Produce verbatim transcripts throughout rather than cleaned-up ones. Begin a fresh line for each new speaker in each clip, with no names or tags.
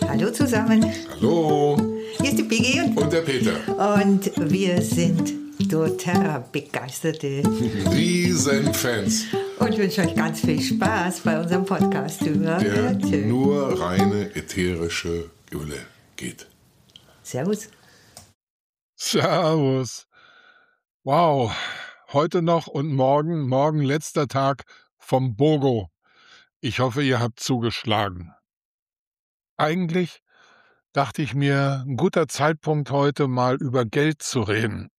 Hallo zusammen.
Hallo.
Hier ist die Piggy und,
Und der Peter.
und wir sind doTERRA-begeisterte
Riesenfans.
und wünschen euch ganz viel Spaß bei unserem Podcast über
Der
Öle.
nur reine ätherische Öle geht.
Servus.
Servus. Wow. Heute noch und morgen, morgen letzter Tag vom BOGO. Ich hoffe, ihr habt zugeschlagen. Eigentlich dachte ich mir, ein guter Zeitpunkt heute mal über Geld zu reden.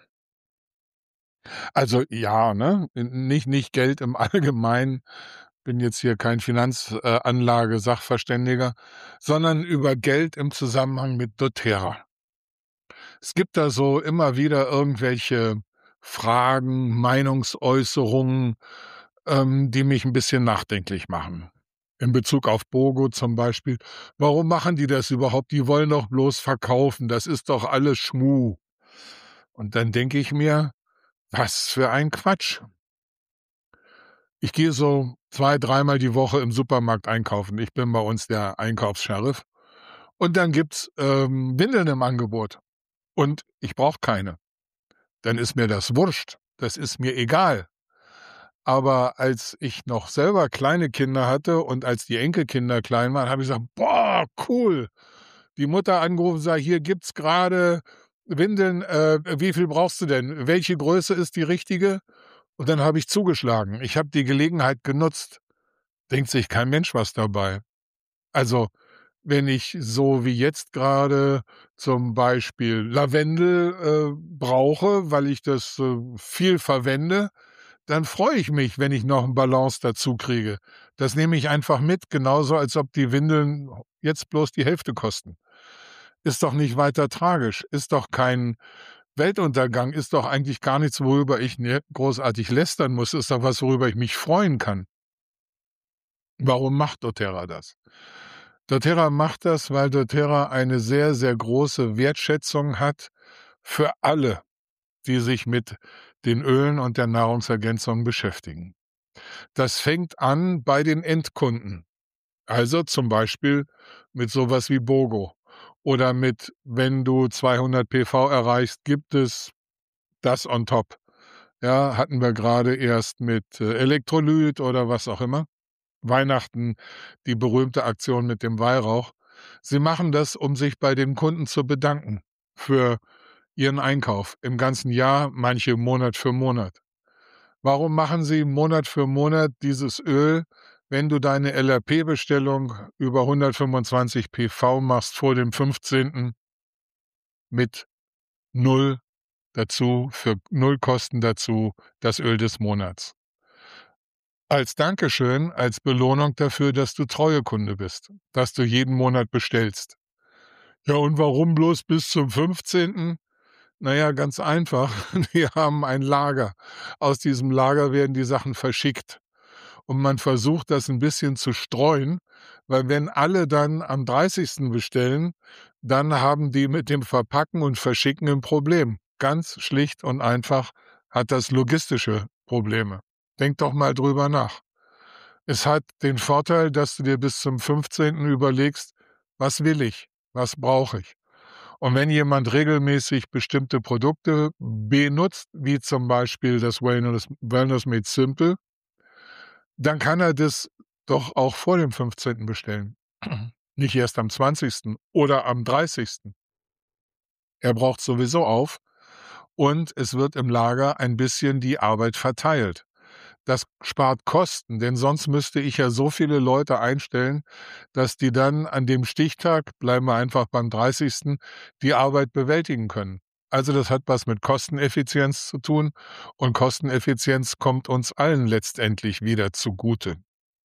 Also ja, ne, nicht, nicht Geld im Allgemeinen, bin jetzt hier kein Finanzanlage-Sachverständiger, sondern über Geld im Zusammenhang mit doTERRA. Es gibt da so immer wieder irgendwelche Fragen, Meinungsäußerungen, ähm, die mich ein bisschen nachdenklich machen. In Bezug auf BOGO zum Beispiel. Warum machen die das überhaupt? Die wollen doch bloß verkaufen. Das ist doch alles Schmuh. Und dann denke ich mir, was für ein Quatsch. Ich gehe so zwei, dreimal die Woche im Supermarkt einkaufen. Ich bin bei uns der Einkaufssheriff. Und dann gibt's ähm, Windeln im Angebot. Und ich brauche keine. Dann ist mir das wurscht. Das ist mir egal. Aber als ich noch selber kleine Kinder hatte und als die Enkelkinder klein waren, habe ich gesagt, boah, cool. Die Mutter angerufen und sagt, hier gibt's gerade Windeln, äh, wie viel brauchst du denn? Welche Größe ist die richtige? Und dann habe ich zugeschlagen. Ich habe die Gelegenheit genutzt. Denkt sich kein Mensch was dabei. Also, wenn ich so wie jetzt gerade zum Beispiel Lavendel äh, brauche, weil ich das äh, viel verwende, dann freue ich mich, wenn ich noch einen Balance dazu kriege. Das nehme ich einfach mit, genauso als ob die Windeln jetzt bloß die Hälfte kosten. Ist doch nicht weiter tragisch, ist doch kein Weltuntergang, ist doch eigentlich gar nichts, worüber ich großartig lästern muss, ist doch was, worüber ich mich freuen kann. Warum macht doTERRA das? doTERRA macht das, weil doTERRA eine sehr, sehr große Wertschätzung hat für alle, die sich mit den Ölen und der Nahrungsergänzung beschäftigen. Das fängt an bei den Endkunden, also zum Beispiel mit sowas wie BOGO oder mit, wenn du zweihundert P V erreichst, gibt es das on top. Ja, hatten wir gerade erst mit äh, Elektrolyt oder was auch immer. Weihnachten, die berühmte Aktion mit dem Weihrauch. Sie machen das, um sich bei den Kunden zu bedanken für ihren Einkauf im ganzen Jahr, manche Monat für Monat. Warum machen sie Monat für Monat dieses Öl, wenn du deine L R P-Bestellung über hundertfünfundzwanzig P V machst vor dem fünfzehnten mit null dazu, für null Kosten dazu, das Öl des Monats? Als Dankeschön, als Belohnung dafür, dass du Treuekunde bist, dass du jeden Monat bestellst. Ja, und warum bloß bis zum fünfzehnten? Naja, ganz einfach. Wir haben ein Lager. Aus diesem Lager werden die Sachen verschickt. Und man versucht, das ein bisschen zu streuen, weil wenn alle dann am dreißigsten bestellen, dann haben die mit dem Verpacken und Verschicken ein Problem. Ganz schlicht und einfach hat das logistische Probleme. Denk doch mal drüber nach. Es hat den Vorteil, dass du dir bis zum fünfzehnten überlegst, was will ich, was brauche ich. Und wenn jemand regelmäßig bestimmte Produkte benutzt, wie zum Beispiel das Wellness, Wellness Made Simple, dann kann er das doch auch vor dem fünfzehnten bestellen. Nicht erst am zwanzigsten oder am dreißigsten Er braucht sowieso auf und es wird im Lager ein bisschen die Arbeit verteilt. Das spart Kosten, denn sonst müsste ich ja so viele Leute einstellen, dass die dann an dem Stichtag, bleiben wir einfach beim dreißigsten, die Arbeit bewältigen können. Also das hat was mit Kosteneffizienz zu tun und Kosteneffizienz kommt uns allen letztendlich wieder zugute.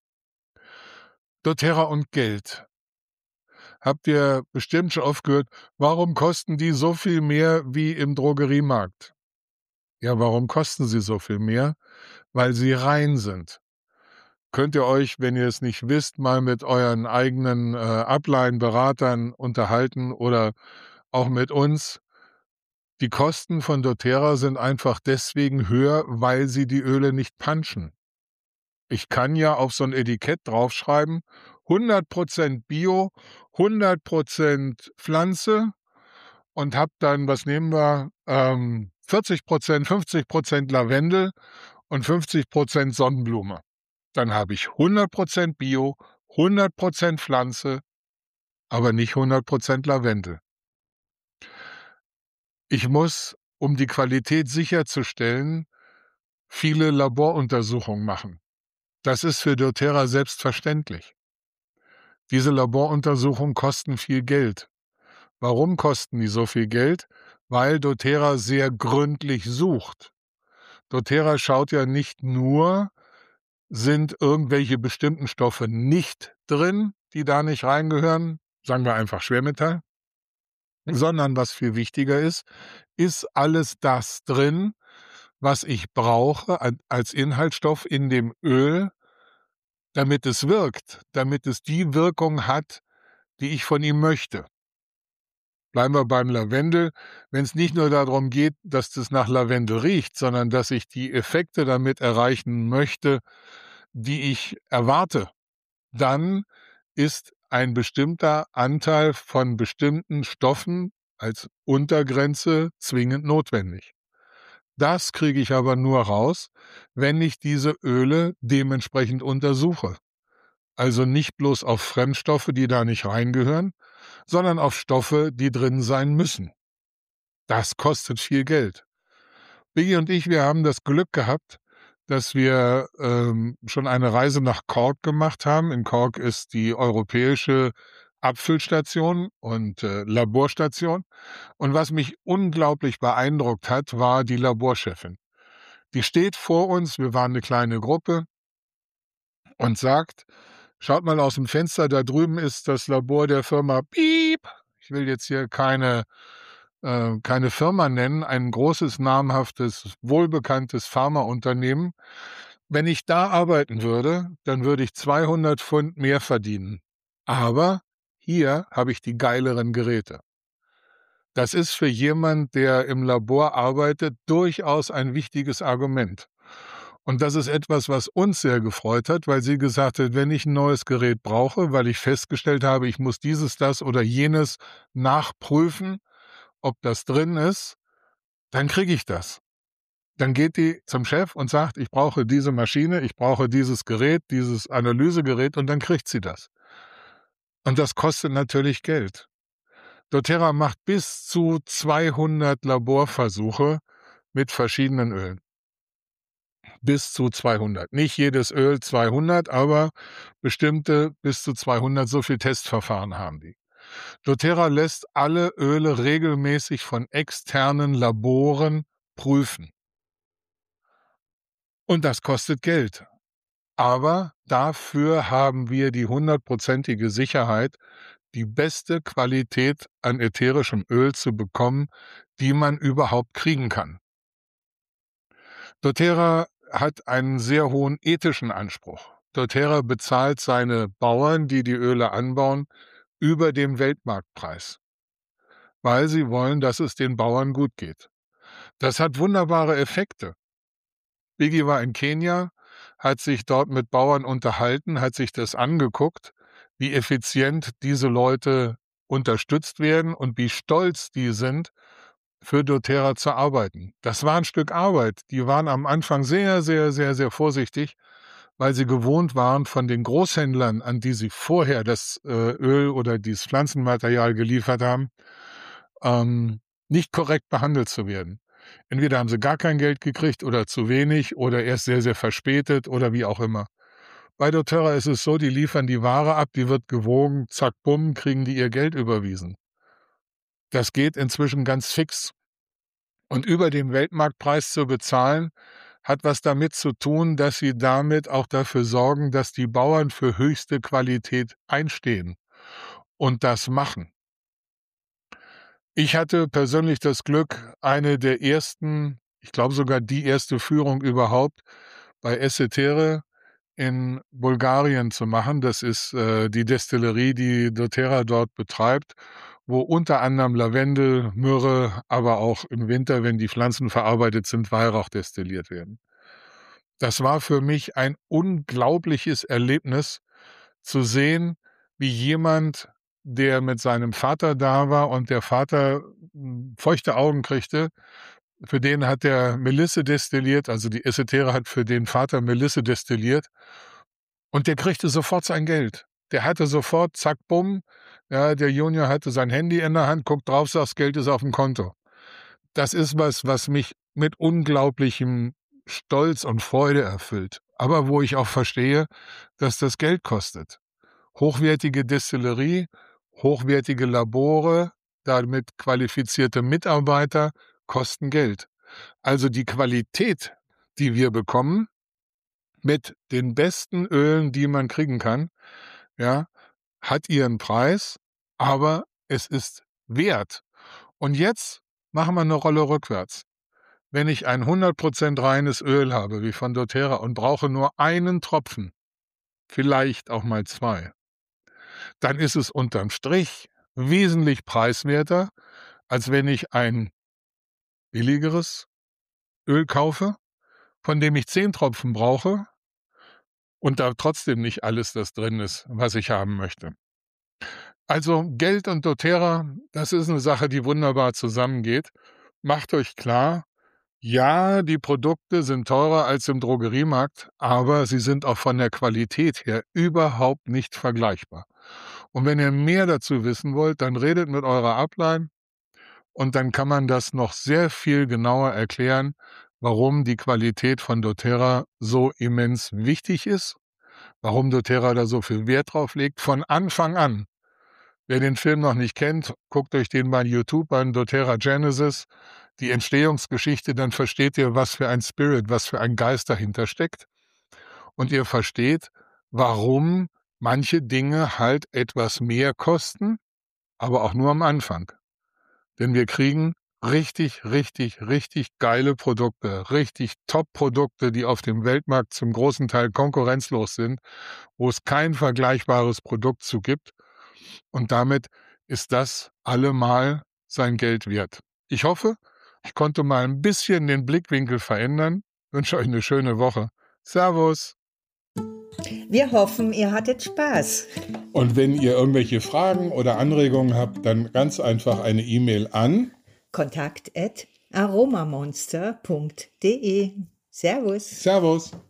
doTERRA und Geld. Habt ihr bestimmt schon oft gehört, warum kosten die so viel mehr wie im Drogeriemarkt? Ja, warum kosten sie so viel mehr? Weil sie rein sind. Könnt ihr euch, wenn ihr es nicht wisst, mal mit euren eigenen äh, Upline-Beratern unterhalten oder auch mit uns. Die Kosten von doTERRA sind einfach deswegen höher, weil sie die Öle nicht punchen. Ich kann ja auf so ein Etikett draufschreiben, hundert Prozent Bio, hundert Prozent Pflanze und habe dann, was nehmen wir, ähm, vierzig Prozent, fünfzig Prozent Lavendel und fünfzig Prozent Sonnenblume. Dann habe ich hundert Prozent Bio, hundert Prozent Pflanze, aber nicht hundert Prozent Lavendel. Ich muss, um die Qualität sicherzustellen, viele Laboruntersuchungen machen. Das ist für doTERRA selbstverständlich. Diese Laboruntersuchungen kosten viel Geld. Warum kosten die so viel Geld? Weil doTERRA sehr gründlich sucht. doTERRA schaut ja nicht nur, sind irgendwelche bestimmten Stoffe nicht drin, die da nicht reingehören, sagen wir einfach Schwermetall, sondern was viel wichtiger ist, ist alles das drin, was ich brauche als Inhaltsstoff in dem Öl, damit es wirkt, damit es die Wirkung hat, die ich von ihm möchte. Bleiben wir beim Lavendel. Wenn es nicht nur darum geht, dass das nach Lavendel riecht, sondern dass ich die Effekte damit erreichen möchte, die ich erwarte, dann ist ein bestimmter Anteil von bestimmten Stoffen als Untergrenze zwingend notwendig. Das kriege ich aber nur raus, wenn ich diese Öle dementsprechend untersuche. Also nicht bloß auf Fremdstoffe, die da nicht reingehören, sondern auf Stoffe, die drin sein müssen. Das kostet viel Geld. Biggie und ich, wir haben das Glück gehabt, dass wir ähm, schon eine Reise nach Cork gemacht haben. In Cork ist die europäische Abfüllstation und äh, Laborstation. Und was mich unglaublich beeindruckt hat, war die Laborchefin. Die steht vor uns, wir waren eine kleine Gruppe, und sagt, schaut mal aus dem Fenster, da drüben ist das Labor der Firma Piep. Ich will jetzt hier keine, äh, keine Firma nennen, ein großes, namhaftes, wohlbekanntes Pharmaunternehmen. Wenn ich da arbeiten würde, dann würde ich zweihundert Pfund mehr verdienen. Aber hier habe ich die geileren Geräte. Das ist für jemand, der im Labor arbeitet, durchaus ein wichtiges Argument. Und das ist etwas, was uns sehr gefreut hat, weil sie gesagt hat, wenn ich ein neues Gerät brauche, weil ich festgestellt habe, ich muss dieses, das oder jenes nachprüfen, ob das drin ist, dann kriege ich das. Dann geht die zum Chef und sagt, ich brauche diese Maschine, ich brauche dieses Gerät, dieses Analysegerät, und dann kriegt sie das. Und das kostet natürlich Geld. doTERRA macht bis zu zweihundert Laborversuche mit verschiedenen Ölen. Bis zu zweihundert. Nicht jedes Öl zweihundert, aber bestimmte bis zu zweihundert, so viel Testverfahren haben die. doTERRA lässt alle Öle regelmäßig von externen Laboren prüfen. Und das kostet Geld. Aber dafür haben wir die hundertprozentige Sicherheit, die beste Qualität an ätherischem Öl zu bekommen, die man überhaupt kriegen kann. doTERRA hat einen sehr hohen ethischen Anspruch. doTERRA bezahlt seine Bauern, die die Öle anbauen, über dem Weltmarktpreis, weil sie wollen, dass es den Bauern gut geht. Das hat wunderbare Effekte. Biggie war in Kenia, hat sich dort mit Bauern unterhalten, hat sich das angeguckt, wie effizient diese Leute unterstützt werden und wie stolz die sind, für doTERRA zu arbeiten. Das war ein Stück Arbeit. Die waren am Anfang sehr, sehr, sehr, sehr vorsichtig, weil sie gewohnt waren, von den Großhändlern, an die sie vorher das äh, Öl oder dieses Pflanzenmaterial geliefert haben, ähm, nicht korrekt behandelt zu werden. Entweder haben sie gar kein Geld gekriegt oder zu wenig oder erst sehr, sehr verspätet oder wie auch immer. Bei doTERRA ist es so, die liefern die Ware ab, die wird gewogen, zack, bumm, kriegen die ihr Geld überwiesen. Das geht inzwischen ganz fix. Und über dem Weltmarktpreis zu bezahlen, hat was damit zu tun, dass sie damit auch dafür sorgen, dass die Bauern für höchste Qualität einstehen und das machen. Ich hatte persönlich das Glück, eine der ersten, ich glaube sogar die erste Führung überhaupt bei Essetere in Bulgarien zu machen. Das ist äh, die Destillerie, die doTERRA dort betreibt, wo unter anderem Lavendel, Myrrhe, aber auch im Winter, wenn die Pflanzen verarbeitet sind, Weihrauch destilliert werden. Das war für mich ein unglaubliches Erlebnis, zu sehen, wie jemand, der mit seinem Vater da war und der Vater hm, feuchte Augen kriegte, für den hat der Melisse destilliert, also die Esotere hat für den Vater Melisse destilliert und der kriegte sofort sein Geld. Der hatte sofort, zack, bumm, ja, der Junior hatte sein Handy in der Hand, guckt drauf, sagt, das Geld ist auf dem Konto. Das ist was, was mich mit unglaublichem Stolz und Freude erfüllt, aber wo ich auch verstehe, dass das Geld kostet. Hochwertige Destillerie, hochwertige Labore, damit qualifizierte Mitarbeiter kosten Geld. Also die Qualität, die wir bekommen, mit den besten Ölen, die man kriegen kann, ja, hat ihren Preis, aber es ist wert. Und jetzt machen wir eine Rolle rückwärts. Wenn ich ein hundert Prozent reines Öl habe, wie von doTERRA, und brauche nur einen Tropfen, vielleicht auch mal zwei, dann ist es unterm Strich wesentlich preiswerter, als wenn ich ein billigeres Öl kaufe, von dem ich zehn Tropfen brauche und da trotzdem nicht alles das drin ist, was ich haben möchte. Also Geld und doTERRA, das ist eine Sache, die wunderbar zusammengeht. Macht euch klar, ja, die Produkte sind teurer als im Drogeriemarkt, aber sie sind auch von der Qualität her überhaupt nicht vergleichbar. Und wenn ihr mehr dazu wissen wollt, dann redet mit eurer Upline und dann kann man das noch sehr viel genauer erklären, warum die Qualität von doTERRA so immens wichtig ist, warum doTERRA da so viel Wert drauf legt, von Anfang an. Wer den Film noch nicht kennt, guckt euch den bei YouTube an, doTERRA Genesis, die Entstehungsgeschichte, dann versteht ihr, was für ein Spirit, was für ein Geist dahinter steckt. Und ihr versteht, warum manche Dinge halt etwas mehr kosten, aber auch nur am Anfang. Denn wir kriegen richtig, richtig, richtig geile Produkte, richtig Top-Produkte, die auf dem Weltmarkt zum großen Teil konkurrenzlos sind, wo es kein vergleichbares Produkt zu gibt. Und damit ist das allemal sein Geld wert. Ich hoffe, ich konnte mal ein bisschen den Blickwinkel verändern. Ich wünsche euch eine schöne Woche. Servus.
Wir hoffen, ihr hattet Spaß.
Und wenn ihr irgendwelche Fragen oder Anregungen habt, dann ganz einfach eine E-Mail an
kontakt at aromamonster punkt de. Servus.
Servus.